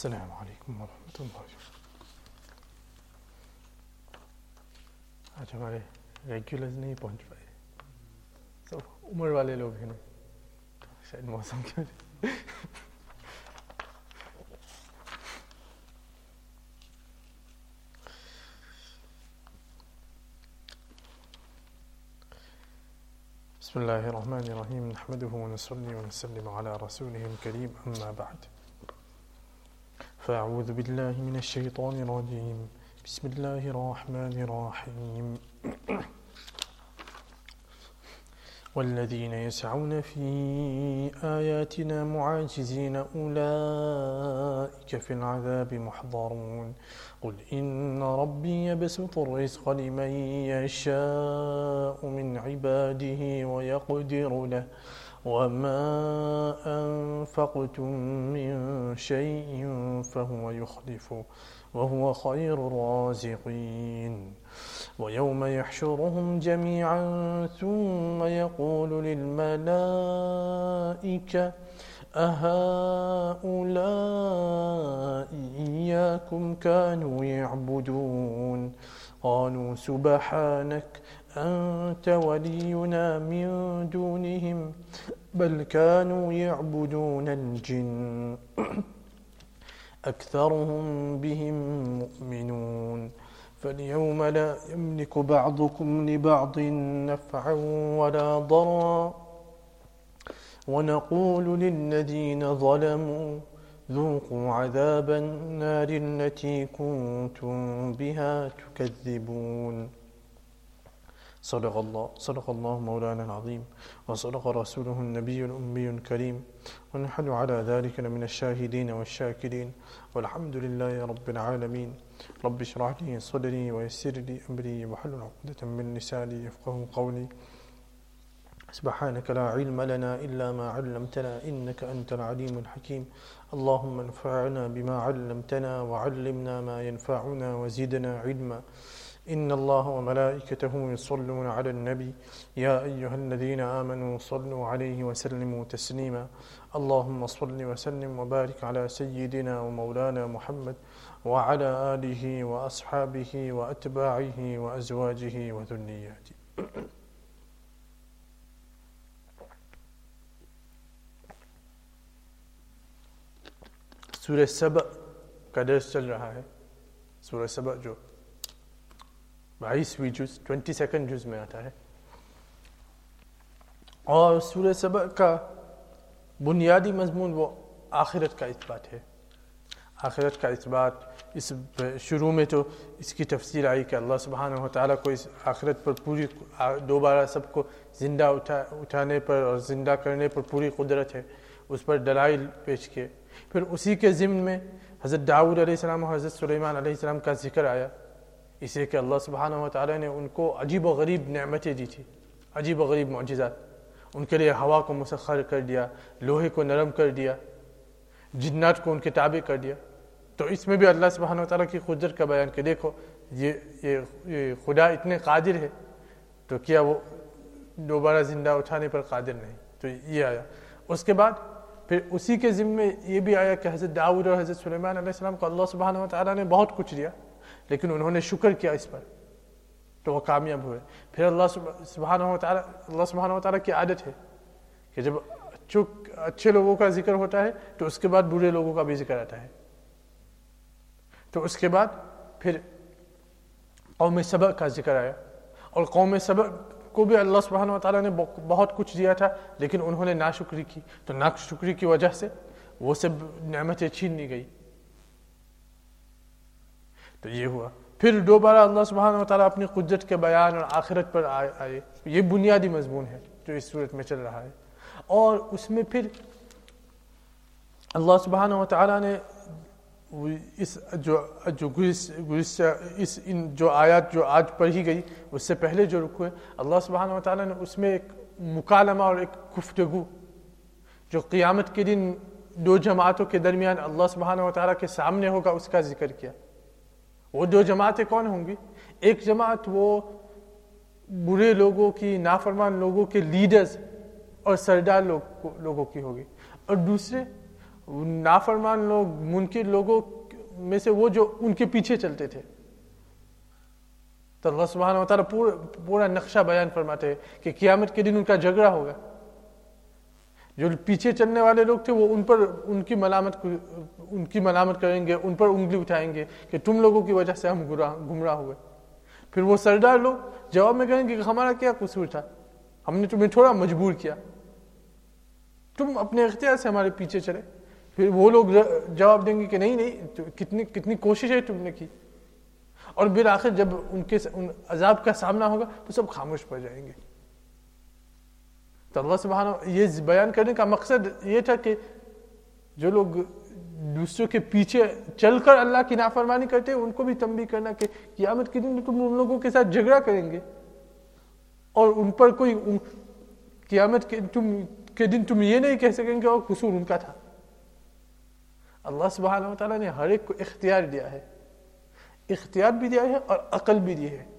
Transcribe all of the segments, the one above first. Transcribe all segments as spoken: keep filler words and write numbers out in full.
السلام علیکم ورحمۃ اللہ. آج ہمارے ریگولرز نہیں پہنچ پائے, سب عمر والے لوگ ہیں نا, شاید موسم کی وجہ. بسم اللہ الرحمن الرحیم نحمده ونصلي ونسلم على رسوله الكريم اما بعد فاعوذ بالله من الشیطان الرجیم بسم اللہ الرحمن الرحیم والذین یسعون فی آیاتنا معاجزین اولئک فی العذاب محضرون قل إن ربي يبسط الرزق لمن يشاء من عباده ويقدر له وما أنفقتم من شيء فهو يخلفه وهو خير الرازقين ويوم يحشرهم جميعا ثم يقول للملائكة أهؤلاء إياكم كانوا يعبدون قالوا سبحانك أنت ولينا من دونهم بل كانوا يعبدون الجن أكثرهم بهم مؤمنون فاليوم لا يملك بعضكم لبعض نفعا ولا ضرا ونقول للذين ظلموا ذوقوا عذاب النار التي كنتم بها تكذبون. صدق الله صدق الله مولانا العظيم وصدق رسوله النبي الأمي الكريم ونحن على ذلك من الشاهدين والشاكرين والحمد لله رب العالمين. رب اشرح لي صدري ويسر لي أمري واحلل عقدة من لساني يفقهوا قولي. سبحانك لا علم لنا إلا ما علمتنا إنك أنت العليم الحكيم. اللهم انفعنا بما علمتنا وعلمنا ما ينفعنا وزدنا علما. إن الله وملائكته يصلون على النبي يا أيها الذين آمنوا صلوا عليه وسلموا تسليما. اللهم صل وسلم وبارك على سيدنا ومولانا محمد وعلى آله وأصحابه وأتباعه وأزواجه وذرياته. سورہ سبع کا درس چل رہا ہے. سورہ سبع جو بائیسویں جز ٹوینٹی سیکنڈ جز میں آتا ہے, اور سورہ سبع کا بنیادی مضمون وہ آخرت کا اثبات ہے. آخرت کا اثبات, اس شروع میں تو اس کی تفسیر آئی کہ اللہ سبحانہ و تعالیٰ کو اس آخرت پر پوری دوبارہ سب کو زندہ اٹھا اٹھانے پر اور زندہ کرنے پر پوری قدرت ہے, اس پر دلائل پیش کیے. پھر اسی کے ضمن میں حضرت داؤد علیہ السلام اور حضرت سلیمان علیہ السلام کا ذکر آیا, اسے کہ اللہ سبحانہ و تعالیٰ نے ان کو عجیب و غریب نعمتیں دی تھی, عجیب و غریب معجزات. ان کے لیے ہوا کو مسخر کر دیا, لوہے کو نرم کر دیا, جنات کو ان کے تابع کر دیا. تو اس میں بھی اللہ سبحانہ و تعالیٰ کی قدرت کا بیان کہ دیکھو یہ یہ خدا اتنے قادر ہے, تو کیا وہ دوبارہ زندہ اٹھانے پر قادر نہیں. تو یہ آیا. اس کے بعد پھر اسی کے ضمن میں یہ بھی آیا کہ حضرت داؤد اور حضرت سلیمان علیہ السلام کو اللہ سبحانہ و تعالیٰ نے بہت کچھ دیا, لیکن انہوں نے شکر کیا اس پر, تو وہ کامیاب ہوئے. پھر اللہ سبحانہ و تعالیٰ اللہ سبحانہ و تعالیٰ کی عادت ہے کہ جب اچھے لوگوں کا ذکر ہوتا ہے تو اس کے بعد برے لوگوں کا بھی ذکر آتا ہے. تو اس کے بعد پھر قوم سبع کا ذکر آیا, اور قوم سبع کو بھی اللہ سبحانہ و تعالیٰ نے بہت کچھ دیا تھا, لیکن انہوں نے ناشکری کی, تو ناشکری کی وجہ سے وہ سب نعمتیں چھین لی گئی. تو یہ ہوا. پھر دوبارہ اللہ سبحانہ و تعالیٰ اپنی قدرت کے بیان اور آخرت پر آئے. یہ بنیادی مضمون ہے جو اس صورت میں چل رہا ہے. اور اس میں پھر اللہ سبحانہ و تعالیٰ نے اس جو جو گزشتہ اس ان جو آیات جو آج پڑھی گئی اس سے پہلے جو رکوع ہے, اللہ سبحانہ و تعالیٰ نے اس میں ایک مکالمہ اور ایک گفتگو جو قیامت کے دن دو جماعتوں کے درمیان اللہ سبحانہ و تعالیٰ کے سامنے ہوگا اس کا ذکر کیا. وہ دو جماعتیں کون ہوں گی؟ ایک جماعت وہ برے لوگوں کی, نافرمان لوگوں کے لیڈرز اور سردار لوگ لوگوں کی ہوگی, اور دوسرے نافرمان لوگ منکر لوگوں میں سے وہ جو ان کے پیچھے چلتے تھے. تو اللہ سبحانہ و تعالیٰ پورا پورا نقشہ بیان فرماتے ہیں کہ قیامت کے دن ان کا جھگڑا ہوگا. جو پیچھے چلنے والے لوگ تھے وہ ان پر ان کی ملامت ان کی ملامت کریں گے, ان پر انگلی اٹھائیں گے کہ تم لوگوں کی وجہ سے ہم گمراہ ہوئے. پھر وہ سردار لوگ جواب میں کہیں گے کہ ہمارا کیا قصور تھا, ہم نے تمہیں تھوڑا مجبور کیا, تم اپنے اختیار سے ہمارے پیچھے چلے. پھر وہ لوگ جواب دیں گے کہ نہیں نہیں کتنی کتنی کوششیں تم نے کی. اور بالآخر جب ان کے ان عذاب کا سامنا ہوگا تو سب خاموش پڑ جائیں گے. تو اللہ سبحانہ یہ بیان کرنے کا مقصد یہ تھا کہ جو لوگ دوسروں کے پیچھے چل کر اللہ کی نافرمانی کرتے ہیں ان کو بھی تنبیہ کرنا کہ قیامت کے دن تم ان لوگوں کے ساتھ جھگڑا کریں گے اور ان پر کوئی قیامت کے تم کے دن تم یہ نہیں کہہ سکیں گے اور قصور ان کا تھا. اللہ سبحانہ و تعالیٰ نے ہر ایک کو اختیار دیا ہے, اختیار بھی دیا ہے اور عقل بھی دی ہے.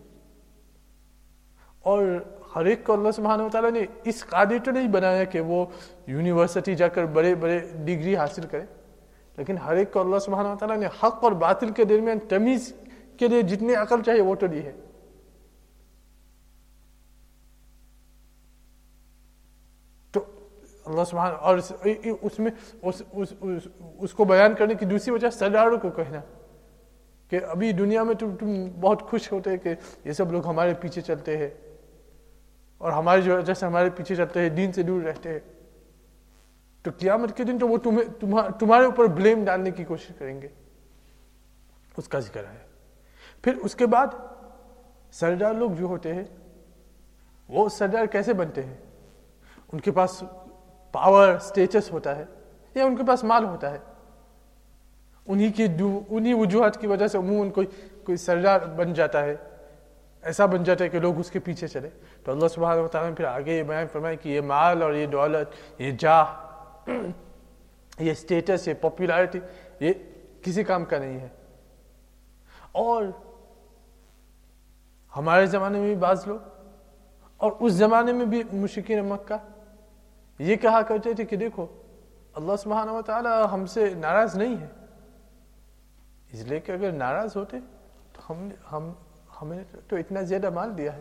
اور ہر ایک کو اللہ سبحانہ و تعالیٰ نے اس قادر تو نہیں بنایا کہ وہ یونیورسٹی جا کر بڑے بڑے ڈگری حاصل کرے, لیکن ہر ایک کو اللہ سبحانہ و تعالیٰ نے حق اور باطل کے درمیان تمیز کے لیے جتنی عقل چاہیے وہ تو دی ہے. تو اللہ سبحانہ اور اس میں اس, اس, اس, اس کو بیان کرنے کی دوسری وجہ سرداروں کو کہنا کہ ابھی دنیا میں تم تم بہت خوش ہوتے کہ یہ سب لوگ ہمارے پیچھے چلتے ہیں اور ہماری وجہ سے ہمارے پیچھے چلتے ہیں, دین سے دور رہتے ہیں. تو قیامت کے دن تو وہ تمہیں تمہارے اوپر بلیم ڈالنے کی کوشش کریں گے. اس کا ذکر ہے. پھر اس کے بعد سردار لوگ جو ہوتے ہیں وہ سردار کیسے بنتے ہیں؟ ان کے پاس پاور سٹیٹس ہوتا ہے یا ان کے پاس مال ہوتا ہے. انہی کی انہی وجوہات کی وجہ سے عموماً کوئی کوئی سردار بن جاتا ہے, ایسا بن جاتا ہے کہ لوگ اس کے پیچھے چلے. تو اللہ سبحانہ و تعالیٰ نے پھر آگے یہ بیان فرمایا کہ یہ مال اور یہ دولت, یہ جاہ, یہ اسٹیٹس, یہ پاپولیرٹی یہ کسی کام کا نہیں ہے. اور ہمارے زمانے میں بھی بعض لوگ اور اس زمانے میں بھی مشرکین مکہ یہ کہا کرتے تھے کہ دیکھو اللہ سبحانہ و تعالیٰ ہم سے ناراض نہیں ہے, اس لیے کہ اگر ناراض ہوتے تو ہم ہم ہمیں تو اتنا زیادہ مال دیا ہے.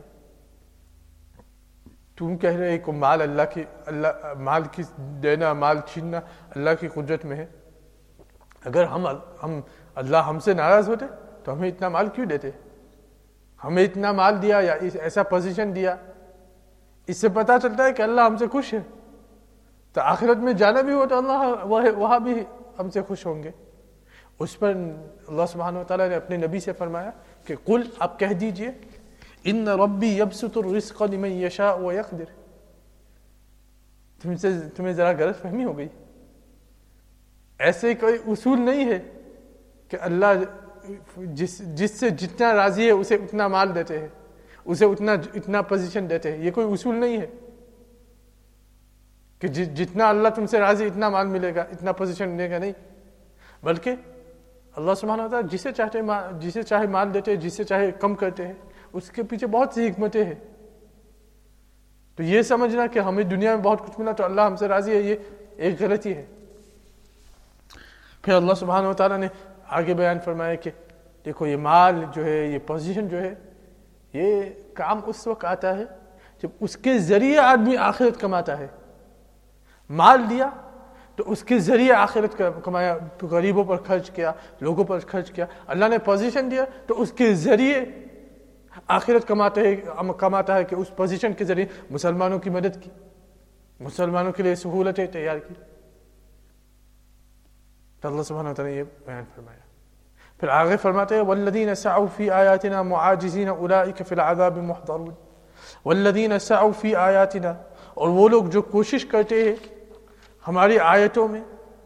تم کہہ رہے کہ مال اللہ کی اللہ مال کی دینا مال چھیننا اللہ کی قدرت میں ہے. اگر ہم ہم اللہ ہم سے ناراض ہوتے تو ہمیں اتنا مال کیوں دیتے؟ ہمیں اتنا مال دیا یا ایسا پوزیشن دیا, اس سے پتہ چلتا ہے کہ اللہ ہم سے خوش ہے. تو آخرت میں جانا بھی ہو تو اللہ وہاں بھی ہم سے خوش ہوں گے. اس پر اللہ سبحانہ و تعالیٰ نے اپنے نبی سے فرمایا کہ قل آپ کہہ دیجئے ان ربی یبسط الرزق لمن یشاء ویقدر. تم سے تمہیں ذرا غلط فہمی ہو گئی. ایسے کوئی اصول نہیں ہے کہ اللہ جس جس سے جتنا راضی ہے اسے اتنا مال دیتے ہیں, اسے اتنا اتنا پوزیشن دیتے ہیں. یہ کوئی اصول نہیں ہے کہ جتنا اللہ تم سے راضی اتنا مال ملے گا, اتنا پوزیشن ملے گا. نہیں, بلکہ اللہ سبحانہ و تعالیٰ جسے چاہتے جسے چاہے مال دیتے ہیں, جسے چاہے کم کرتے ہیں. اس کے پیچھے بہت سی حکمتیں ہیں. تو یہ سمجھنا کہ ہمیں دنیا میں بہت کچھ ملا تو اللہ ہم سے راضی ہے, یہ ایک غلطی ہے. پھر اللہ سبحانہ و تعالیٰ نے آگے بیان فرمایا کہ دیکھو یہ مال جو ہے, یہ پوزیشن جو ہے, یہ کام اس وقت آتا ہے جب اس کے ذریعے آدمی آخرت کماتا ہے. مال دیا تو اس کے ذریعے آخرت کمایا, غریبوں پر خرچ کیا, لوگوں پر خرچ کیا. اللہ نے پوزیشن دیا تو اس کے ذریعے آخرت کماتے ہیں کماتا ہے کہ اس پوزیشن کے ذریعے مسلمانوں کی مدد کی, مسلمانوں کے لیے سہولتیں تیار کی. تو اللہ سبحانہ و تعالیٰ نے یہ بیان فرمایا. پھر آگے فرماتے ہیں والذین سعوا فی آیاتنا معاجزین اولئک فی العذاب محضرون. والذین سعوا فی آیاتنا, اور وہ لوگ جو کوشش کرتے ہیں ہماری آیتوں میں,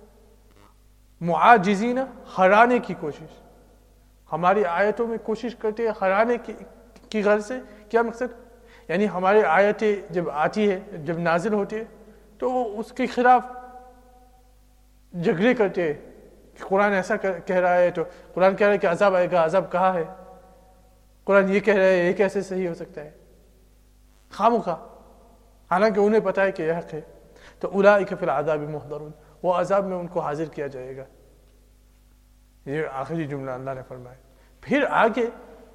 معاجزین ہرانے کی کوشش, ہماری آیتوں میں کوشش کرتے ہیں ہرانے کی کی غرض سے. کیا مقصد؟ یعنی ہماری آیتیں جب آتی ہے, جب نازل ہوتی ہے تو اس کے خلاف جھگڑے کرتے ہیں کہ قرآن ایسا کہہ رہا ہے, تو قرآن کہہ رہا ہے کہ عذاب آئے گا, عذاب کہاں ہے؟ قرآن یہ کہہ رہا ہے, یہ کیسے صحیح ہو سکتا ہے؟ خواہ مخواہ, حالانکہ انہیں پتہ ہے کہ یہ حق ہے. تو اولئک فی العذاب محضرون, وہ عذاب میں ان کو حاضر کیا جائے گا. یہ آخری جملہ اللہ نے فرمایا. پھر آگے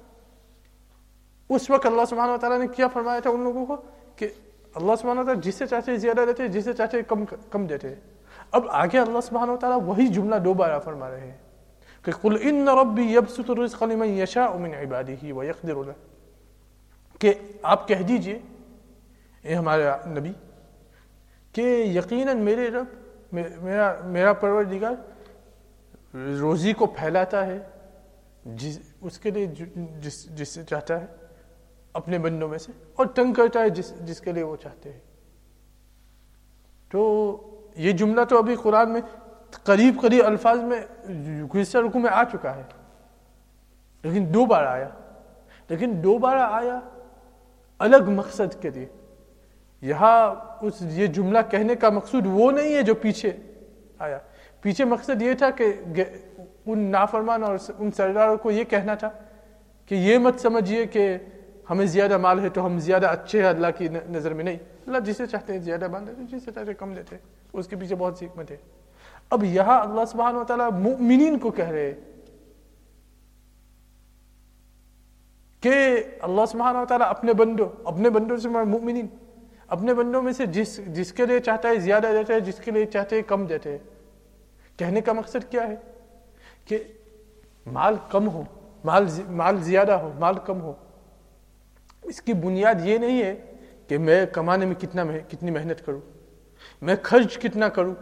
اس وقت اللہ سبحانہ وتعالیٰ نے کیا فرمایا تھا ان لوگوں کو کہ اللہ سبحانہ وتعالیٰ جسے چاہتے زیادہ دیتے, جسے چاہتے کم کم دیتے. اب آگے اللہ سبحانہ وتعالیٰ وہی جملہ دوبارہ فرما رہے ہیں کہ قل ان ربی یبسط الرزق لمن یشاء من عباده ویقدر له, کہ آپ کہہ دیجئے اے ہمارے نبی کہ یقیناً میرے رب میرا میرا پروردگار روزی کو پھیلاتا ہے جس اس کے لیے جس جس سے چاہتا ہے اپنے بندوں میں سے, اور تنگ کرتا ہے جس جس کے لیے وہ چاہتے ہیں. تو یہ جملہ تو ابھی قرآن میں قریب قریب الفاظ میں گزشتہ رکوع میں آ چکا ہے, لیکن دو بار آیا لیکن دو بار آیا الگ مقصد کے لیے. یہاں اس یہ جملہ کہنے کا مقصود وہ نہیں ہے جو پیچھے آیا. پیچھے مقصد یہ تھا کہ ان نافرمان اور ان سرداروں کو یہ کہنا تھا کہ یہ مت سمجھیے کہ ہمیں زیادہ مال ہے تو ہم زیادہ اچھے ہیں اللہ کی نظر میں. نہیں, اللہ جسے چاہتے ہیں زیادہ مال دیتے, جسے چاہتے ہیں کم دیتے, اس کے پیچھے بہت سی حکمت ہے. اب یہاں اللہ سبحانہ وتعالیٰ مؤمنین کو کہہ رہے کہ اللہ سبحانہ وتعالیٰ اپنے بندوں اپنے بندوں سے مؤمنین اپنے بندوں میں سے جس جس کے لیے چاہتا ہے زیادہ دیتے ہیں, جس کے لیے چاہتے ہیں کم دیتے ہیں. کہنے کا مقصد کیا ہے کہ مال کم ہو, مال مال زیادہ ہو, مال کم ہو, اس کی بنیاد یہ نہیں ہے کہ میں کمانے میں کتنا کتنی محنت کروں, میں خرچ کتنا کروں,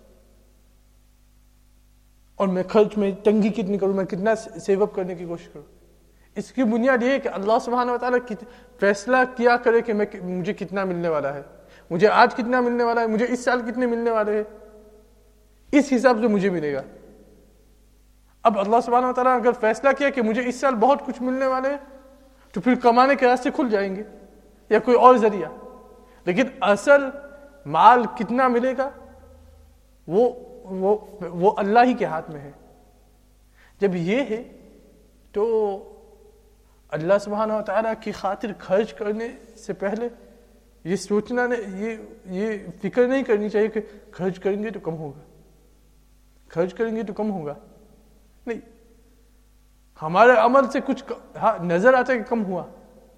اور میں خرچ میں تنگی کتنی کروں, میں کتنا سیو اپ کرنے کی کوشش کروں. اس کی بنیاد یہ ہے کہ اللہ سبحانہ وتعالیٰ فیصلہ کیا کرے کہ میں مجھے کتنا ملنے والا ہے, مجھے آج کتنا ملنے والا ہے, مجھے اس سال کتنے ملنے والے ہیں, اس حساب سے مجھے ملے گا. اب اللہ سبحانہ وتعالیٰ اگر فیصلہ کیا کہ مجھے اس سال بہت کچھ ملنے والے ہیں تو پھر کمانے کے راستے کھل جائیں گے یا کوئی اور ذریعہ. لیکن اصل مال کتنا ملے گا وہ وہ وہ اللہ ہی کے ہاتھ میں ہے. جب یہ ہے تو اللہ سبحانہ وتعالیٰ کی خاطر خرچ کرنے سے پہلے یہ سوچنا یہ یہ فکر نہیں کرنی چاہیے کہ خرچ کریں گے تو کم ہوگا, خرچ کریں گے تو کم ہوگا. نہیں, ہمارے عمل سے کچھ ہاں نظر آتا ہے کہ کم ہوا,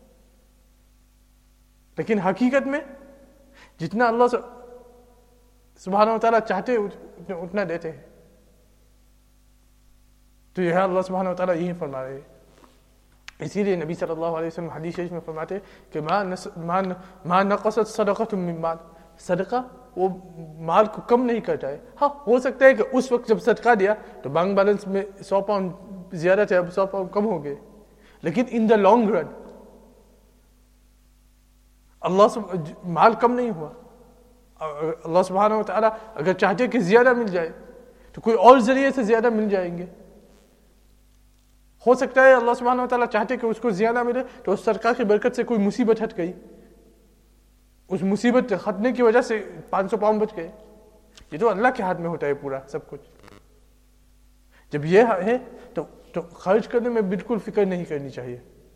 لیکن حقیقت میں جتنا اللہ سبحانہ وتعالیٰ چاہتے اتنا دیتے ہیں. تو یہ اللہ سبحانہ وتعالیٰ یہی فرما رہے ہیں. اسی لیے نبی صلی اللہ علیہ وسلم حدیث شریف میں فرماتے ہیں کہ ما نقصت صدقۃ من مال, صدقہ وہ مال کو کم نہیں کرتا ہے. ہاں ہو سکتا ہے کہ اس وقت جب صدقہ دیا تو بینک بیلنس میں سو پاؤنڈ زیادہ تھے, اب سو پاؤنڈ کم ہو گئے, لیکن ان دا لانگ رن اللہ سب مال کم نہیں ہوا. اللہ سبحانہ وتعالیٰ اگر چاہتے کہ زیادہ مل جائے تو کوئی اور ذریعے سے زیادہ مل جائیں گے. ہو سکتا ہے اللہ سبحانہ وتعالیٰ چاہتے کہ اس کو زیادہ ملے تو اس صدقہ کی برکت سے کوئی مصیبت ہٹ گئی, اس مصیبت ہٹنے کی وجہ سے پانچ سو پاؤنڈ بچ گئے. یہ تو اللہ کے ہاتھ میں ہوتا ہے پورا سب کچھ. جب یہ ہے تو تو خرچ کرنے میں بالکل فکر نہیں کرنی چاہیے.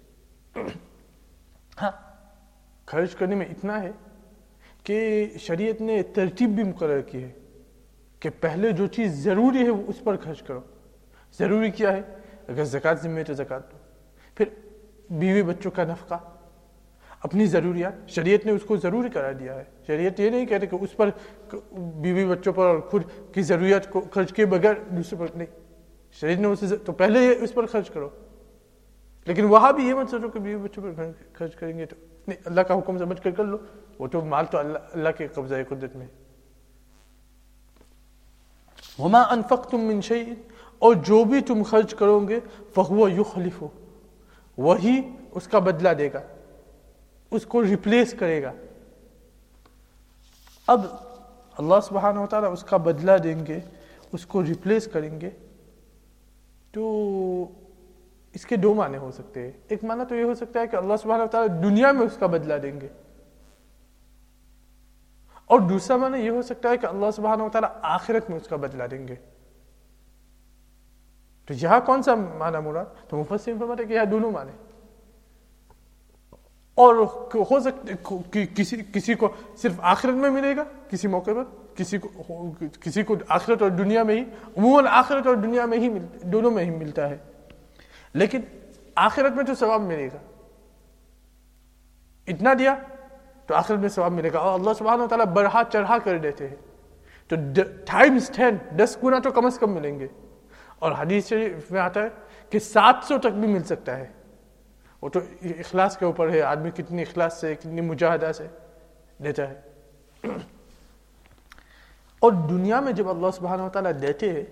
ہاں خرچ کرنے میں اتنا ہے کہ شریعت نے ترتیب بھی مقرر کی ہے کہ پہلے جو چیز ضروری ہے وہ اس پر خرچ کرو. ضروری کیا ہے؟ اگر زکوٰۃ ذمہ ہے تو زکوٰۃ دو, پھر بیوی بچوں کا نفقہ, اپنی ضروریات, شریعت نے اس کو ضروری قرار دیا ہے. شریعت یہ نہیں کہتے کہ اس پر بیوی بچوں پر اور خود کی ضروریات کو خرچ کے بغیر دوسرے پر نہیں. شریعت نے اسے تو پہلے اس پر خرچ کرو, لیکن وہاں بھی یہ مت سوچو کہ بیوی بچوں پر خرچ کریں گے تو نہیں, اللہ کا حکم سمجھ کر کر لو, وہ تو مال تو اللہ اللہ کے قبضہ قدرت میں. وما انفقتم من شیء, اور جو بھی تم خرچ کرو گے فہو یخلفہ, وہی اس کا بدلہ دے گا, اس کو ریپلیس کرے گا. اب اللہ سبحانہ و تعالیٰ اس کا بدلہ دیں گے, اس کو ریپلیس کریں گے, تو اس کے دو معنی ہو سکتے ہیں. ایک معنی تو یہ ہو سکتا ہے کہ اللہ سبحانہ و تعالیٰ دنیا میں اس کا بدلہ دیں گے, اور دوسرا معنی یہ ہو سکتا ہے کہ اللہ سبحانہ و تعالیٰ آخرت میں اس کا بدلہ دیں گے. تو یہاں کون سا معنی مراد؟ تو مفسرین فرماتے ہیں کہ یہاں دونوں معنی. اور ہو سکتا کسی کسی کو صرف آخرت میں ملے گا کسی موقع پر، کسی کو کسی کو آخرت اور دنیا میں ہی، عموماً آخرت اور دنیا میں ہی دونوں میں ہی ملتا ہے، لیکن آخرت میں تو ثواب ملے گا، اتنا دیا تو آخرت میں ثواب ملے گا، اور اللہ سبحانہ و تعالیٰ بڑھا چڑھا کر دیتے ہیں، تو ٹائمز ٹین دس گنا تو کم از کم ملیں گے، اور حدیث شریف میں آتا ہے کہ سات سو تک بھی مل سکتا ہے، وہ تو اخلاص کے اوپر ہے، آدمی کتنی اخلاص سے کتنی مجاہدہ سے دیتا ہے۔ اور دنیا میں جب اللہ سبحانہ و تعالیٰ دیتے ہیں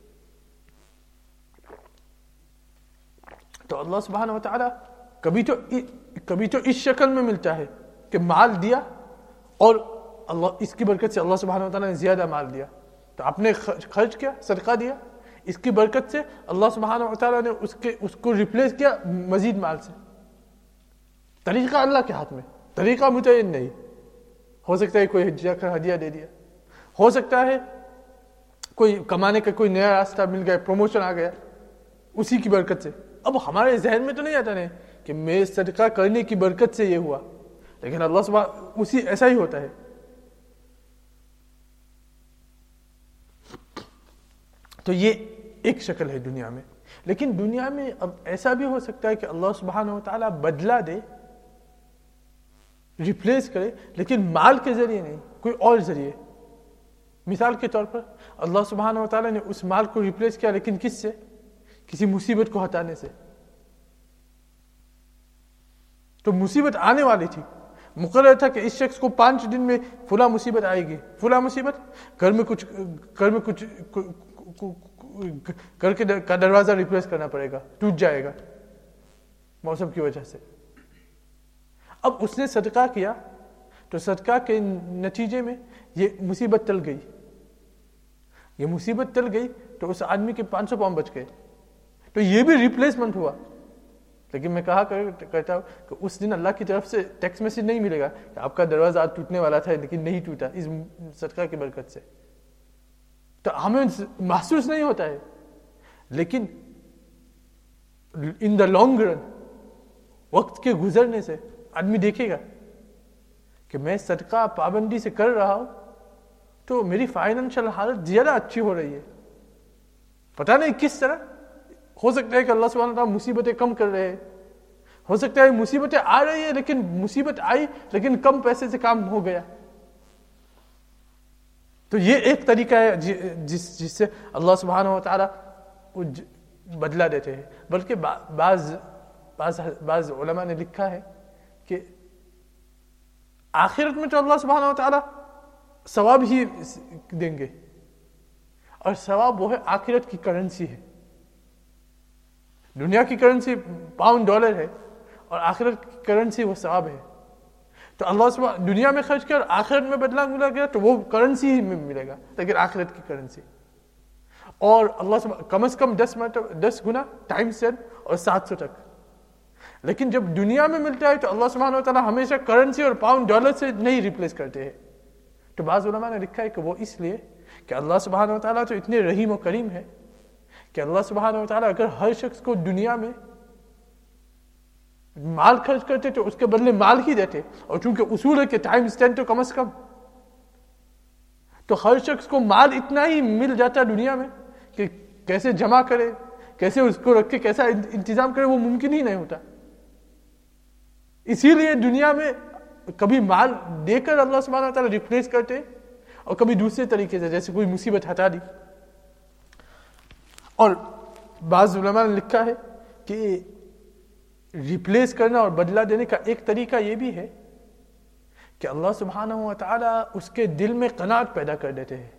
تو اللہ سبحانہ و تعالیٰ کبھی تو کبھی تو اس شکل میں ملتا ہے کہ مال دیا اور اللہ اس کی برکت سے اللہ سبحانہ و تعالیٰ نے زیادہ مال دیا، تو آپ نے خرچ کیا، صدقہ دیا، اس کی برکت سے اللہ سبحانہ و تعالیٰ نے اس کے اس کو ریپلیس کیا مزید مال سے۔ طریقہ اللہ کے ہاتھ میں، طریقہ متعین نہیں، ہو سکتا ہے کوئی ہدیہ کا ہدیہ دے دیا، ہو سکتا ہے کوئی کمانے کا کوئی نیا راستہ مل گیا، پروموشن آ گیا اسی کی برکت سے۔ اب ہمارے ذہن میں تو نہیں آتا نہیں کہ میں صدقہ کرنے کی برکت سے یہ ہوا، لیکن اللہ سبحانہ اسی ایسا ہی ہوتا ہے۔ تو یہ ایک شکل ہے دنیا میں، لیکن دنیا میں اب ایسا بھی ہو سکتا ہے کہ اللہ سبحانہ و تعالیٰ بدلہ دے، ریپلیس کرے، لیکن مال کے ذریعے نہیں، کوئی اور ذریعے۔ مثال کے طور پر اللہ سبحانہ و تعالیٰ نے اس مال کو ریپلیس کیا، لیکن کس سے؟ کسی مصیبت کو ہٹانے سے۔ تو مصیبت آنے والی تھی، مقرر تھا کہ اس شخص کو پانچ دن میں فلاں مصیبت آئے گی، فلاں مصیبت، گھر میں کچھ گھر میں کچھ گھر کے کا دروازہ ریپلیس کرنا پڑے گا، ٹوٹ جائے گا موسم کی وجہ سے۔ اب اس نے صدقہ کیا تو صدقہ کے نتیجے میں یہ مصیبت ٹل گئی، یہ مصیبت ٹل گئی تو اس آدمی کے پانچ سو پاؤنڈ بچ گئے، تو یہ بھی ریپلیسمنٹ ہوا۔ لیکن میں کہا کرتا ہوں کہ اس دن اللہ کی طرف سے ٹیکسٹ میسج نہیں ملے گا کہ آپ کا دروازہ آج ٹوٹنے والا تھا لیکن نہیں ٹوٹا اس صدقہ کی برکت سے، تو ہمیں محسوس نہیں ہوتا ہے، لیکن ان دا لانگ رن وقت کے گزرنے سے آدمی دیکھے گا کہ میں صدقہ پابندی سے کر رہا ہوں تو میری فائنینشیل حالت زیادہ اچھی ہو رہی ہے، پتہ نہیں کس طرح۔ ہو سکتا ہے کہ اللہ سبحانہ وتعالیٰ مصیبتیں کم کر رہے ہیں، ہو سکتا ہے مصیبتیں آ رہی ہیں لیکن مصیبت آئی لیکن کم پیسے سے کام ہو گیا۔ تو یہ ایک طریقہ ہے جس جس سے اللہ سبحانہ و تعالیٰ بدلہ دیتے ہیں۔ بلکہ بعض بعض بعض علماء نے لکھا ہے کہ آخرت میں تو اللہ سبحانہ و تعالیٰ ثواب ہی دیں گے، اور ثواب وہ ہے آخرت کی کرنسی ہے۔ دنیا کی کرنسی پاؤنڈ ڈالر ہے اور آخرت کی کرنسی وہ ثواب ہے، تو اللہ سبحانہ دنیا میں خرچ کر آخرت میں بدلہ ملا گیا تو وہ کرنسی ہی میں ملے گا، لیکن آخرت کی کرنسی، اور اللہ سبحانہ کم از کم دس مرتبہ دس گنا ٹائم سین اور سات سو تک۔ لیکن جب دنیا میں ملتا ہے تو اللہ سبحانہ و تعالیٰ ہمیشہ کرنسی اور پاؤنڈ ڈالر سے نہیں ریپلیس کرتے ہیں۔ تو بعض علماء نے لکھا ہے کہ وہ اس لیے کہ اللہ سبحانہ و تعالیٰ تو اتنے رحیم و کریم ہے کہ اللہ سبحانہ و تعالیٰ اگر ہر شخص کو دنیا میں مال خرچ کرتے تو اس کے بدلے مال ہی دیتے، اور چونکہ اصول ہے کہ ٹائم اسٹینڈ تو کم از کم، تو ہر شخص کو مال اتنا ہی مل جاتا دنیا میں کہ کیسے جمع کرے، کیسے اس کو رکھے، کیسا انتظام کرے، وہ ممکن ہی نہیں ہوتا۔ اسی لیے دنیا میں کبھی مال دے کر اللہ سبحانہ و تعالیٰ ریپلیس کرتے، اور کبھی دوسرے طریقے سے جیسے کوئی مصیبت ہٹا دی۔ اور بعض علماء نے لکھا ہے کہ ریپلیس کرنا اور بدلہ دینے کا ایک طریقہ یہ بھی ہے کہ اللہ سبحانہ و تعالیٰ اس کے دل میں قناعت پیدا کر دیتے ہیں،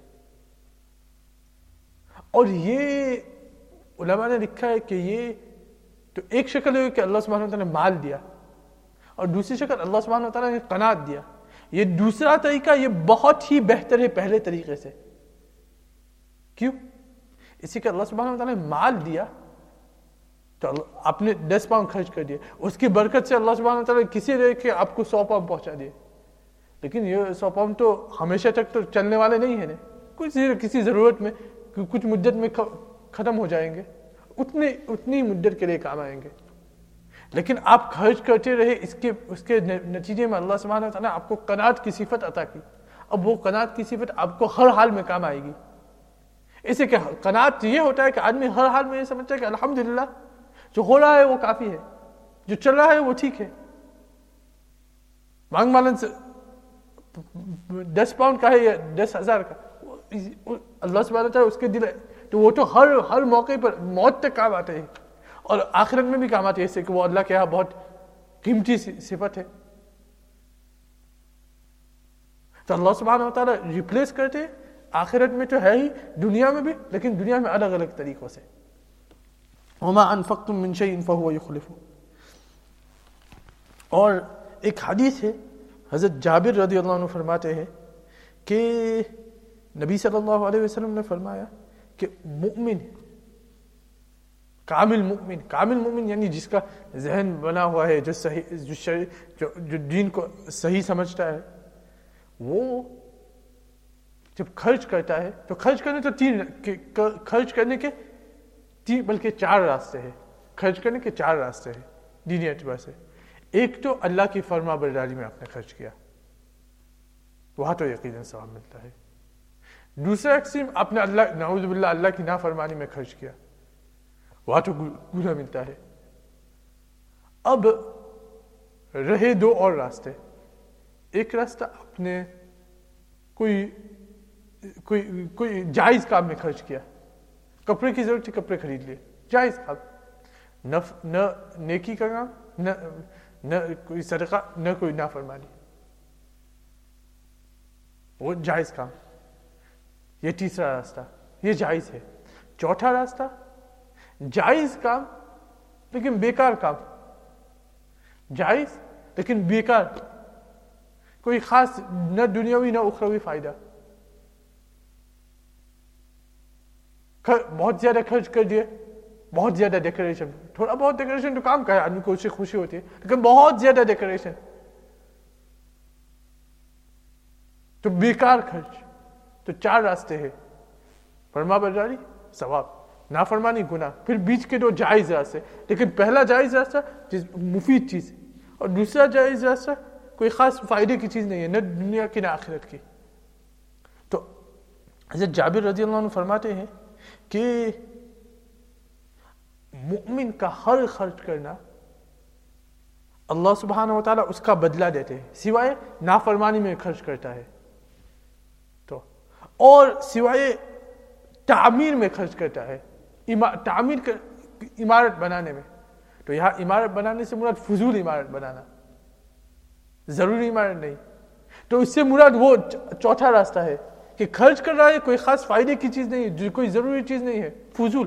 اور یہ علماء نے لکھا ہے کہ یہ تو ایک شکل ہے کہ اللہ سبحانہ و تعالیٰ نے مال دیا، اور دوسری شکل اللہ سبحانہ و تعالیٰ نے قناعت دیا۔ یہ دوسرا طریقہ یہ بہت ہی بہتر ہے پہلے طریقے سے۔ کیوں؟ اسی کہ اللہ سبحانہ و تعالیٰ نے مال دیا تو آپ نے دس پاؤنڈ خرچ کر دیے، اس کی برکت سے اللہ سبحانہ و تعالیٰ کسی رہے کہ آپ کو سو پاؤنڈ پہنچا دیے، لیکن یہ سو پاؤنڈ تو ہمیشہ تک تو چلنے والے نہیں ہیں، کچھ کسی ضرورت میں کچھ مدت میں ختم ہو جائیں گے، اتنی اتنی مدت کے لیے کام آئیں گے۔ لیکن آپ خرچ کرتے رہے، اس کے اس کے نتیجے میں اللہ سبحانہ و تعالیٰ آپ کو قناعت کی صفت عطا کی. اب وہ قناعت کی صفت آپ کو ہر حال میں کام آئے گی. اسے کہ قناعت یہ ہوتا ہے کہ آدمی ہر حال میں یہ سمجھتا ہے کہ الحمدللہ جو ہو رہا ہے وہ کافی ہے، جو چل رہا ہے وہ ٹھیک ہے. مانگ مالن سے دس پاؤنڈ کا ہے یا دس ہزار کا، اللہ سبحانہ تعالیٰ اس کے دل ہے تو وہ تو ہر ہر موقع پر موت تک کام آتے ہیں، اور آخرت میں بھی کام آتے ہیں، اس سے کہ وہ اللہ کے یہاں بہت قیمتی صفت ہے. تو اللہ سبحانہ و تعالیٰ ریپلیس کرتے ہیں، آخرت میں تو ہے ہی، دنیا میں بھی، لیکن دنیا میں الگ الگ طریقوں سے. وما انفقتم من شيء فهو يخلفه. اور ایک حدیث ہے، حضرت جابر رضی اللہ عنہ فرماتے ہیں کہ نبی صلی اللہ علیہ وسلم نے فرمایا کہ مؤمن، کامل مؤمن، کامل مؤمن یعنی جس کا ذہن بنا ہوا ہے، جو صحیح جو شریع جو, جو دین کو صحیح سمجھتا ہے، وہ جب خرچ کرتا ہے تو خرچ کرنے تو تین خرچ کرنے کے تین بلکہ چار راستے ہیں. خرچ کرنے کے چار راستے ہیں دینی اعتبار سے. ایک تو اللہ کی فرما برداری میں آپ نے خرچ کیا، وہاں تو یقیناً ثواب ملتا ہے. دوسرا قسم آپ نے اللہ نعوذ باللہ اللہ کی نافرمانی میں خرچ کیا، وہاں تو گناہ ملتا ہے. اب رہے دو اور راستے. ایک راستہ آپ نے کوئی کوئی کوئی جائز کام میں خرچ کیا، کپڑے کی ضرورت تھی کپڑے خرید لیے، جائز کام، نہ نہ نیکی کا کام، نہ نہ کوئی صدقہ، نہ کوئی نافرمانی، وہ جائز کام. یہ تیسرا راستہ، یہ جائز ہے. چوتھا راستہ جائز کام لیکن بیکار کام، جائز لیکن بیکار، کوئی خاص نہ دنیاوی نہ اخروی فائدہ. بہت زیادہ خرچ کر دیے، بہت زیادہ ڈیکوریشن، تھوڑا بہت ڈیکوریشن تو کام کا ہے، آدمی کو اس سے خوشی ہوتی ہے، لیکن بہت زیادہ ڈیکوریشن تو بیکار خرچ. تو چار راستے ہیں، فرما برداری ثواب، نافرمانی گناہ، پھر بیچ کے دو جائز راستے. لیکن پہلا جائز راستہ جس مفید چیز، اور دوسرا جائز راستہ کوئی خاص فائدے کی چیز نہیں ہے، نہ دنیا کی نہ آخرت کی. تو حضرت جابر رضی اللہ عنہ فرماتے ہیں کہ مؤمن کا ہر خرچ کرنا اللہ سبحانہ و تعالیٰ اس کا بدلہ دیتے ہیں، سوائے نافرمانی میں خرچ کرتا ہے تو، اور سوائے تعمیر میں خرچ کرتا ہے، تعمیر کر عمارت بنانے میں. تو یہاں عمارت بنانے سے مراد فضول عمارت بنانا، ضروری عمارت نہیں. تو اس سے مراد وہ چوتھا راستہ ہے کہ خرچ کر رہا ہے، کوئی خاص فائدے کی چیز نہیں ہے، کوئی ضروری چیز نہیں ہے، فضول،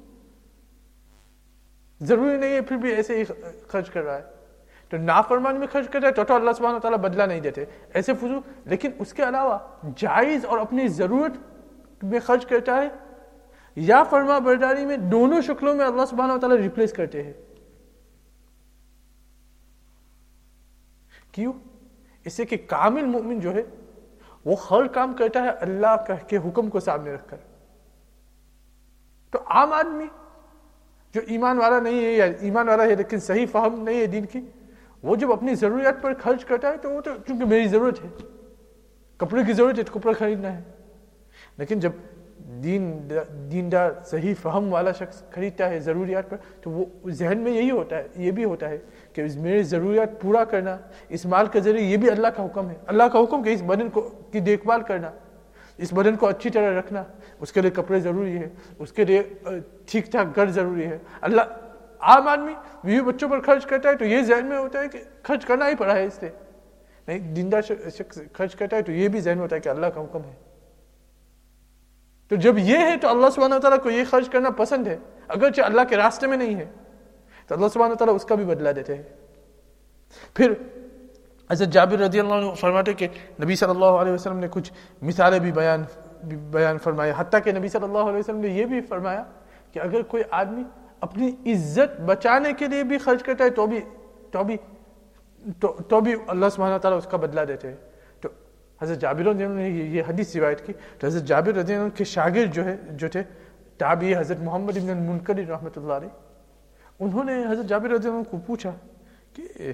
ضروری نہیں ہے پھر بھی ایسے ہی خرچ کر رہا ہے. تو نافرمان میں خرچ کر رہا ہے تو اللہ سبحانہ وتعالیٰ بدلہ نہیں دیتے، ایسے فضول. لیکن اس کے علاوہ جائز اور اپنی ضرورت میں خرچ کرتا ہے یا فرما برداری میں، دونوں شکلوں میں اللہ سبحانہ وتعالیٰ ریپلیس کرتے ہیں. کیوں؟ اس سے کہ کامل مومن جو ہے وہ ہر کام کرتا ہے اللہ کے حکم کو سامنے رکھ کر. تو عام آدمی جو ایمان والا نہیں ہے یا ایمان والا ہے لیکن صحیح فہم نہیں ہے دین کی، وہ جب اپنی ضروریات پر خرچ کرتا ہے تو وہ تو چونکہ میری ضرورت ہے، کپڑے کی ضرورت ہے تو کپڑا خریدنا ہے. لیکن جب دین دیندار صحیح فہم والا شخص خریدتا ہے ضروریات پر، تو وہ ذہن میں یہی ہوتا ہے، یہ بھی ہوتا ہے کہ میری ضروریات پورا کرنا اس مال کے ذریعے یہ بھی اللہ کا حکم ہے. اللہ کا حکم کہ اس بدن کو کی دیکھ بھال کرنا، اس بدن کو اچھی طرح رکھنا، اس کے لیے کپڑے ضروری ہے، اس کے لیے ٹھیک ٹھاک گھر ضروری ہے. اللہ عام آدمی بیوی بچوں پر خرچ کرتا ہے تو یہ ذہن میں ہوتا ہے کہ خرچ کرنا ہی پڑا ہے اس لیے. نہیں، دیندار شخص خرچ کرتا ہے تو یہ بھی ذہن میں ہوتا ہے کہ اللہ کا حکم ہے. تو جب یہ ہے تو اللہ سبحانہ وتعالیٰ کو یہ خرچ کرنا پسند ہے، اگرچہ اللہ کے راستے میں نہیں ہے تو اللہ سبحانہ وتعالیٰ اس کا بھی بدلہ دیتے ہیں. پھر حضرت جابر رضی اللہ عنہ فرماتے کہ نبی صلی اللہ علیہ وسلم نے کچھ مثالیں بھی بیان بیان فرمائے، حتیٰ کہ نبی صلی اللہ علیہ وسلم نے یہ بھی فرمایا کہ اگر کوئی آدمی اپنی عزت بچانے کے لیے بھی خرچ کرتا ہے تو بھی تو بھی تو, تو بھی اللہ سبحانہ وتعالیٰ اس کا بدلہ دیتے ہیں. تو حضرت جابر رضی اللہ عنہ نے یہ حدیث روایت کی. تو حضرت جابر رضی اللہ عنہ کے شاگرد جو ہے جو تھے تابعی حضرت محمد بن المنکدر رحمۃ اللہ علیہ، انہوں نے حضرت جابر رضی اللہ عنہ کو پوچھا کہ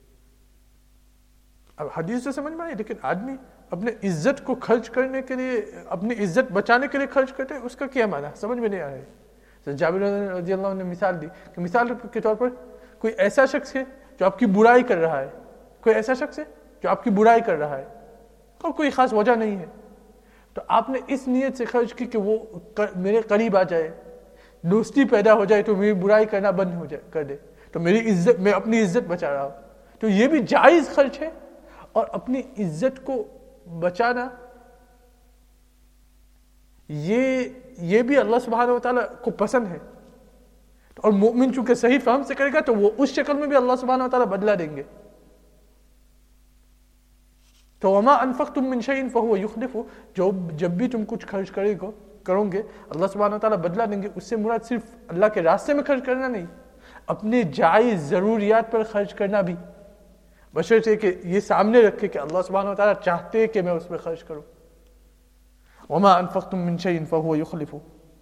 اب حدیث تو سمجھ میں آئی، لیکن آدمی اپنے عزت کو خرچ کرنے کے لیے، اپنی عزت بچانے کے لیے خرچ کرتے ہیں، اس کا کیا معنی سمجھ میں نہیں آ رہا ہے۔ جابر رضی اللہ عنہ نے مثال دی کہ مثال کے طور پر کوئی ایسا شخص ہے جو آپ کی برائی کر رہا ہے، کوئی ایسا شخص ہے جو آپ کی برائی کر رہا ہے اور کوئی خاص وجہ نہیں ہے، تو آپ نے اس نیت سے خرچ کی کہ وہ میرے قریب آ جائے، دوستی پیدا ہو جائے، تو میری برائی کرنا بند ہو جائے کر دے، تو میری عزت، میں اپنی عزت بچا رہا ہوں، تو یہ بھی جائز خرچ ہے، اور اپنی عزت کو بچانا یہ یہ بھی اللہ سبحانہ و تعالیٰ کو پسند ہے، اور مومن چونکہ صحیح فہم سے کرے گا تو وہ اس شکل میں بھی اللہ سبحانہ و تعالیٰ بدلہ دیں گے۔ تو وما انفقتم من شیء فهو یخلفہ، جو جب بھی تم کچھ خرچ کرے گو کرو گے اللہ سبحانہ و تعالیٰ بدلہ دیں گے۔ اس سے مراد صرف اللہ کے راستے میں خرچ کرنا نہیں، اپنے جائز ضروریات پر خرچ کرنا بھی، بشرطے کہ یہ سامنے رکھے کہ اللہ سبحانہ و تعالیٰ چاہتے ہیں کہ میں اس پہ خرچ کروں۔ وما انفقتم من شیء فهو یخلفہ۔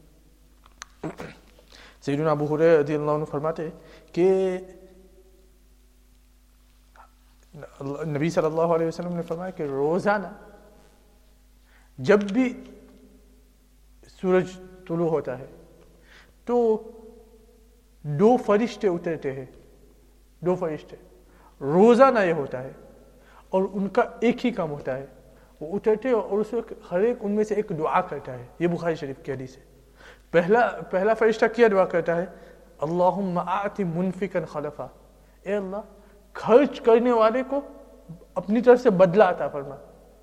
سیدنا ابو ہریرہ رضی اللہ عنہ فرماتے ہیں کہ نبی صلی اللہ علیہ وسلم نے فرمایا کہ روزانہ جب بھی سورج طلوع ہوتا ہے تو دو فرشتے اترتے ہیں، دو فرشتے روزانہ یہ ہوتا ہے، اور ان کا ایک ہی کام ہوتا ہے، وہ اترتے اور اس وقت ہر ایک ان میں سے ایک دعا کرتا ہے۔ یہ بخاری شریف کی حدیث ہے۔ پہلا پہلا فرشتہ کیا دعا کرتا ہے؟ اللہم آت منفقا خلفا، اے اللہ خرچ کرنے والے کو اپنی طرف سے بدلہ عطا فرما،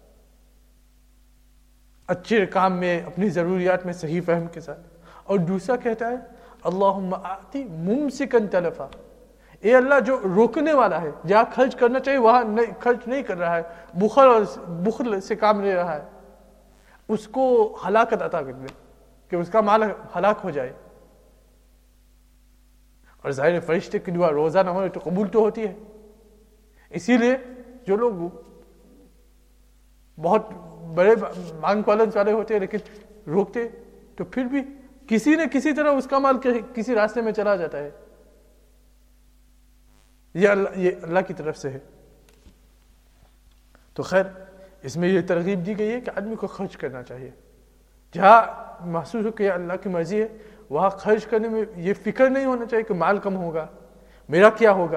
اچھے کام میں، اپنی ضروریات میں صحیح فہم کے ساتھ۔ اور دوسرا کہتا ہے اللہم آت ممسکا تلفا، اے اللہ جو روکنے والا ہے، جہاں خرچ کرنا چاہیے وہاں خرچ نہیں کر رہا ہے، بخل اور بخل سے کام لے رہا ہے، اس کو ہلاکت عطا کر دے کہ اس کا مال ہلاک ہو جائے۔ اور ظاہر فرشتے کی دعا روزانہ ہونے تو قبول تو ہوتی ہے، اسی لیے جو لوگ بہت بڑے مانگ والنس والے ہوتے ہیں لیکن روکتے، تو پھر بھی کسی نہ کسی طرح اس کا مال کسی راستے میں چلا جاتا ہے، یہ اللہ یہ اللہ کی طرف سے ہے۔ تو خیر اس میں یہ ترغیب دی گئی ہے کہ آدمی کو خرچ کرنا چاہیے، جہاں محسوس ہو کہ اللہ کی مرضی ہے وہاں خرچ کرنے میں یہ فکر نہیں ہونا چاہیے کہ مال کم ہوگا، میرا کیا ہوگا۔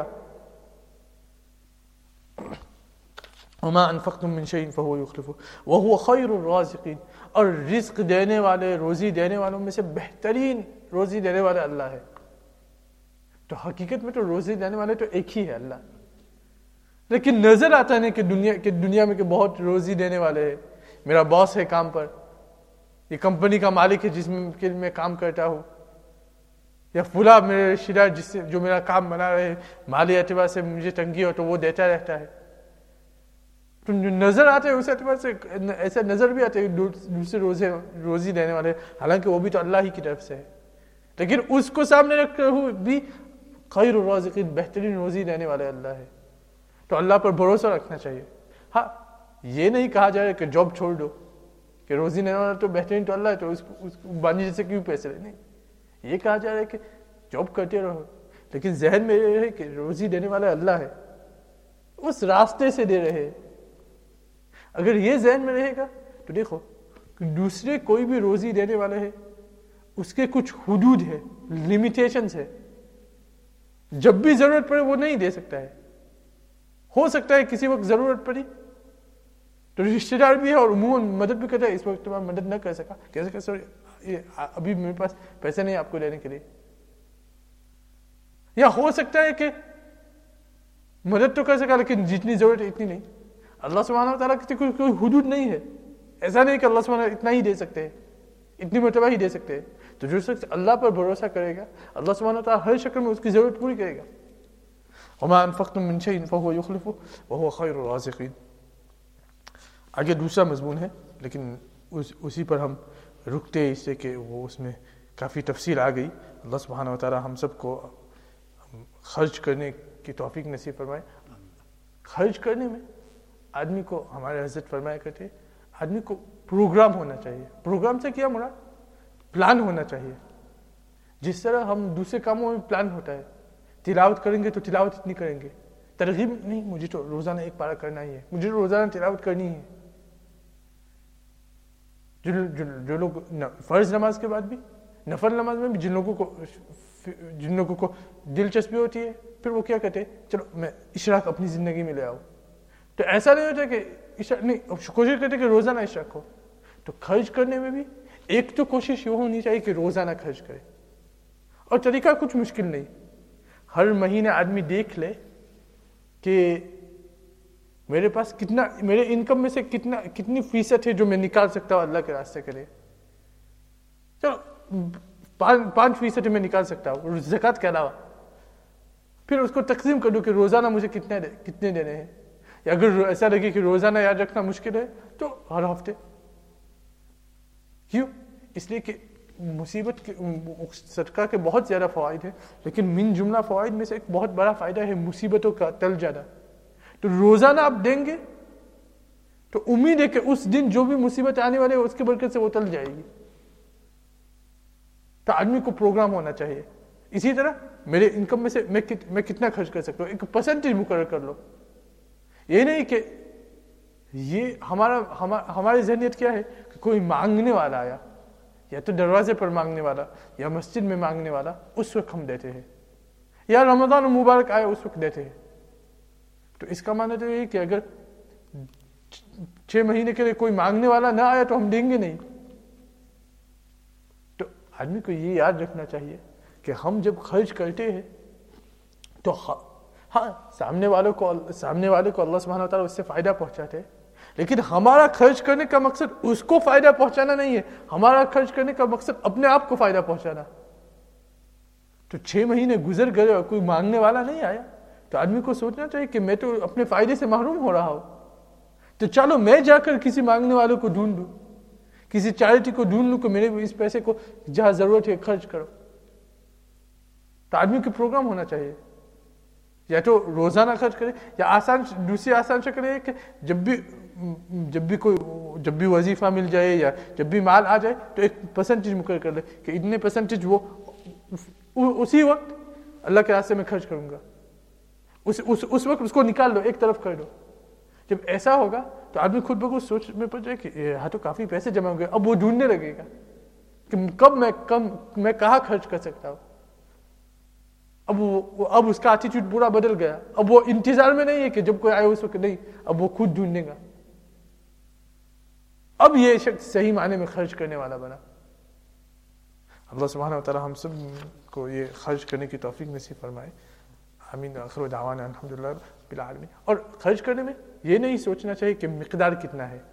وما انفقتم من شیء فهو یخلفہ وهو خیر الرازقین، اور رزق دینے والے، روزی دینے والوں میں سے بہترین روزی دینے والا اللہ ہے۔ تو حقیقت میں تو روزی دینے والے تو ایک ہی ہے اللہ، لیکن نظر آتا نہیں کہ دنیا کہ دنیا میں کہ بہت روزی دینے والے ہیں، میرا باس ہے کام پر، یہ کمپنی کا مالک ہے جس میں میں کام کرتا ہوں، یا فلاں میرے رشتہ دار جس سے جو میرا کام بنا رہے ہیں، مالی اعتبار سے مجھے تنگی ہو تو وہ دیتا رہتا ہے۔ تو نظر آتے ہیں اس اعتبار سے، ایسا نظر بھی آتے ہیں دوسرے روزے روزی دینے والے، حالانکہ وہ بھی تو اللہ ہی کی طرف سے ہے، لیکن اس کو سامنے رکھ کر بھی خیر الرازقین، بہترین روزی دینے والے اللہ ہے۔ تو اللہ پر بھروسہ رکھنا چاہیے۔ ہاں یہ نہیں کہا جائے کہ جاب چھوڑ دو، کہ روزی دینے والا تو بہترین تو اللہ ہے تو اس کو بانی سے کیوں پیسے لے، نہیں، یہ کہا جا رہا ہے کہ جاب کرتے رہو، لیکن ذہن میں یہ ہے کہ روزی دینے والا اللہ ہے، اس راستے سے دے رہے۔ اگر یہ ذہن میں رہے گا تو دیکھو کہ دوسرے کوئی بھی روزی دینے والے ہے، اس کے کچھ حدود ہے، لیمیٹیشنز ہے، جب بھی ضرورت پڑے وہ نہیں دے سکتا ہے۔ ہو سکتا ہے کسی وقت ضرورت پڑی تو رشتہ دار بھی ہے اور عموماً مدد بھی کرتا ہے، اس وقت میں مدد نہ کر سکا، کہہ سکا سر ابھی میرے پاس پیسے نہیں آپ کو دینے کے لیے۔ یا ہو سکتا ہے کہ مدد تو کر سکا لیکن جتنی ضرورت ہے اتنی نہیں۔ اللہ سبحانہ و تعالیٰ کی کوئی حدود نہیں ہے، ایسا نہیں کہ اللہ سبحانہ اتنا ہی دے سکتے ہیں، اتنی مرتبہ ہی دے سکتے ہیں۔ تو جو شخص اللہ پر بھروسہ کرے گا اللہ سبحانہ و تعالیٰ ہر شکل میں اس کی ضرورت پوری کرے گا۔ وما انفقتم من شیء فهو یخلفہ وهو خیر الرازقین۔ آگے دوسرا مضمون ہے لیکن اس اسی پر ہم رکتے اس سے کہ وہ اس میں کافی تفصیل آ گئی۔ اللہ سبحانہ و تعالیٰ ہم سب کو خرچ کرنے کی توفیق نصیب فرمائے۔ خرچ کرنے میں آدمی کو ہمارے حضرت فرمایا کرتے آدمی کو پروگرام ہونا چاہیے۔ پروگرام سے کیا مراد؟ پلان ہونا چاہیے، جس طرح ہم دوسرے کاموں میں پلان ہوتا ہے، تلاوت کریں گے تو تلاوت اتنی کریں گے، ترغیب نہیں مجھے تو روزانہ ایک پارہ کرنا ہی ہے، مجھے روزانہ تلاوت کرنی ہے. جو جو, جو لوگ فرض نماز کے بعد بھی، نفل نماز میں بھی جن لوگوں کو جن لوگوں کو دلچسپی ہوتی ہے، پھر وہ کیا کہتے ہیں چلو میں اشراق اپنی زندگی میں لے آؤں. تو ایسا نہیں ہوتا کہ اشراق نہیں، کوشش کرتے کہ روزانہ اشراق ہو. تو خرچ کرنے میں بھی ایک تو کوشش یہ ہونی چاہیے کہ روزانہ خرچ کرے، اور طریقہ کچھ مشکل نہیں. ہر مہینے آدمی دیکھ لے کہ میرے پاس کتنا، میرے انکم میں سے کتنا کتنی فیصد ہے جو میں نکال سکتا ہوں اللہ کے راستے کے لیے. چلو پانچ فیصد میں نکال سکتا ہوں زکوٰۃ کے علاوہ. پھر اس کو تقسیم کر دو کہ روزانہ مجھے کتنے کتنے دینے ہیں. یا اگر ایسا لگے کہ روزانہ یاد رکھنا مشکل ہے تو ہر ہفتے. کیوں؟ اس لیے کہ مصیبت کے صدقہ کے بہت زیادہ فوائد ہیں، لیکن من جملہ فوائد میں سے ایک بہت بڑا فائدہ ہے مصیبتوں کا ٹل جانا. تو روزانہ آپ دیں گے تو امید ہے کہ اس دن جو بھی مصیبت آنے والے اس کی برکت سے وہ ٹل جائے گی. تو آدمی کو پروگرام ہونا چاہیے. اسی طرح میرے انکم میں سے میں میں کتنا خرچ کر سکتا ہوں، ایک پرسنٹیج مقرر کر لو. یہ نہیں کہ یہ ہمارا ہماری ذہنیت کیا ہے کہ کوئی مانگنے والا آیا، یا تو دروازے پر مانگنے والا یا مسجد میں مانگنے والا، اس وقت ہم دیتے ہیں، یا رمضان مبارک آئے اس وقت دیتے ہیں. تو اس کا معنی تو یہ کہ اگر چھ مہینے کے لیے کوئی مانگنے والا نہ آیا تو ہم دیں گے نہیں. تو آدمی کو یہ یاد رکھنا چاہیے کہ ہم جب خرچ کرتے ہیں تو ہاں سامنے والوں کو سامنے والے کو اللہ سبحانہ و تعالیٰ اس سے فائدہ پہنچاتے ہیں، لیکن ہمارا خرچ کرنے کا مقصد اس کو فائدہ پہنچانا نہیں ہے، ہمارا خرچ کرنے کا مقصد اپنے آپ کو فائدہ پہنچانا. تو چھ مہینے گزر گئے اور کوئی مانگنے والا نہیں آیا تو آدمی کو سوچنا چاہیے کہ میں تو اپنے فائدے سے محروم ہو رہا ہوں. تو چلو میں جا کر کسی مانگنے والوں کو ڈھونڈ لوں، کسی چیریٹی کو ڈھونڈ لوں کہ میرے اس پیسے کو جہاں ضرورت ہے خرچ کرو. تو آدمی کو پروگرام ہونا چاہیے، یا تو روزانہ خرچ کرے، یا آسان دوسری آسان شکل ہے کہ جب بھی جب بھی کوئی جب بھی وظیفہ مل جائے یا جب بھی مال آ جائے تو ایک پرسنٹیج مقرر کر لے کہ اتنے پرسنٹیج وہ اسی وقت اللہ کے راستے میں خرچ کروں گا. اس اس اس وقت اس کو نکال دو، ایک طرف کر دو. جب ایسا ہوگا تو آدمی خود بخود سوچ میں پڑ جائے کہ ہاں تو کافی پیسے جمع ہو گئے. اب وہ ڈھونڈنے لگے گا کہ کب میں کم میں کہاں خرچ کر سکتا ہوں. اب وہ اب اس کا ایٹیٹیوڈ پورا بدل گیا. اب وہ انتظار میں نہیں ہے کہ جب کوئی آئے اس وقت، نہیں، اب وہ خود ڈھونڈنے گا. اب یہ شخص صحیح معنی میں خرچ کرنے والا بنا. اللہ سبحانہ و تعالی ہم سب کو یہ خرچ کرنے کی توفیق نصیب فرمائے. آمین. آخر دعوانا الحمدللہ رب العالمین. اور خرچ کرنے میں یہ نہیں سوچنا چاہیے کہ مقدار کتنا ہے.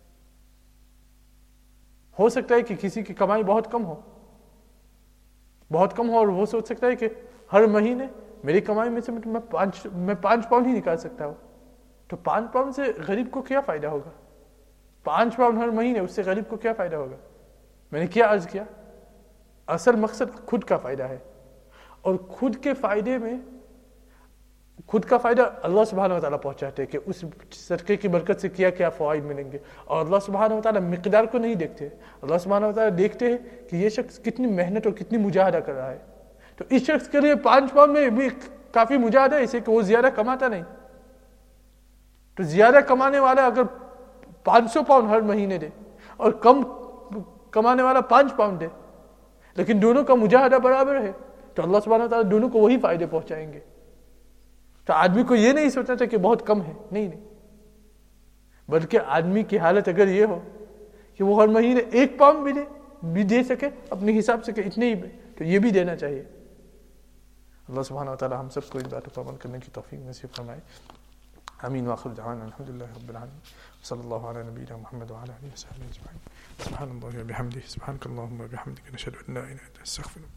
ہو سکتا ہے کہ کسی کی کمائی بہت کم ہو بہت کم ہو اور وہ سوچ سکتا ہے کہ ہر مہینے میری کمائی میں سے میں پانچ میں پانچ پاؤنڈ ہی نکال سکتا ہوں. تو پانچ پاؤنڈ سے غریب کو کیا فائدہ ہوگا؟ پانچ پاؤنڈ ہر مہینے، اس سے غریب کو کیا فائدہ ہوگا؟ میں نے کیا عرض کیا؟ اصل مقصد خود کا فائدہ ہے، اور خود کے فائدے میں خود کا فائدہ اللہ سبحانہ و تعالیٰ پہنچاتے ہیں کہ اس صدقے کی برکت سے کیا کیا فوائد ملیں گے. اور اللہ سبحانہ و تعالیٰ مقدار کو نہیں دیکھتے، اللہ سبحانہ و تعالیٰ دیکھتے ہیں کہ یہ شخص کتنی محنت اور کتنی مجاہدہ کر رہا ہے. تو اس شخص کے لیے پانچ پاؤنڈ میں بھی کافی مجاہدہ ہے، اسے کہ وہ زیادہ کماتا نہیں. تو زیادہ کمانے والا اگر پانچ سو پاؤنڈ ہر مہینے دے اور کم کمانے والا پانچ پاؤنڈ دے، لیکن دونوں کا مجاہدہ برابر ہے، تو اللہ سبحانہ و تعالیٰ دونوں کو وہی فائدے پہنچائیں گے. تو آدمی کو یہ نہیں سوچنا چاہیے کہ بہت کم ہے، نہیں نہیں، بلکہ آدمی کی حالت اگر یہ ہو کہ وہ ہر مہینے ایک پاؤنڈ بھی دے بھی دے سکے اپنے حساب سے کہ اتنے ہی، تو یہ بھی دینا چاہیے. اللہ سبحانہ و تعالیٰ ہم سب کو اس باتوں پر عمل کرنے کی توفیق نصیب فرمائے. آمین. وآخر دعوانا الحمدللہ رب العالمین. صلی اللہ علی نبینا محمد وعلی آلہ وصحبہ اجمعین. سبحان اللہ وبحمدہ، سبحانک اللہم وبحمدک، نشہد ان لا الہ الا انت، نستغفرک.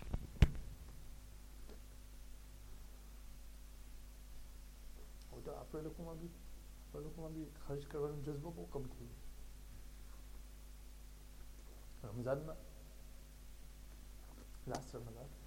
آپ لوگوں میں بھی آپ لوگوں میں بھی خرچ کرنے جذبہ کو کم تھی. رمضان میں لاسٹ رمضان